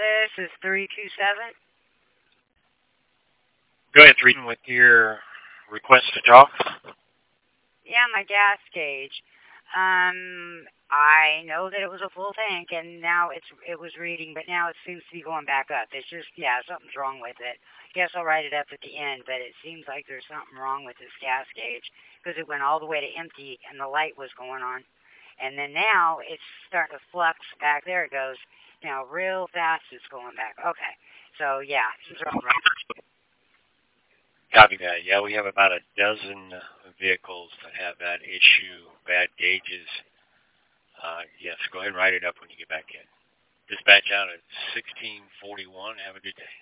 This is 327. Go ahead, reading with your request to talk. Yeah, my gas gauge. I know that it was a full tank, and now it was reading, but now it seems to be going back up. It's just something's wrong with it. Guess I'll write it up at the end, but it seems like there's something wrong with this gas gauge because it went all the way to empty and the light was going on, and then now it's starting to flux back. There it goes. Now real fast, it's going back. Okay, so yeah, something's wrong. Copy that. Yeah, we have about a dozen vehicles that have that issue, bad gauges. Yes, go ahead and write it up when you get back in. Dispatch out at 1641. Have a good day.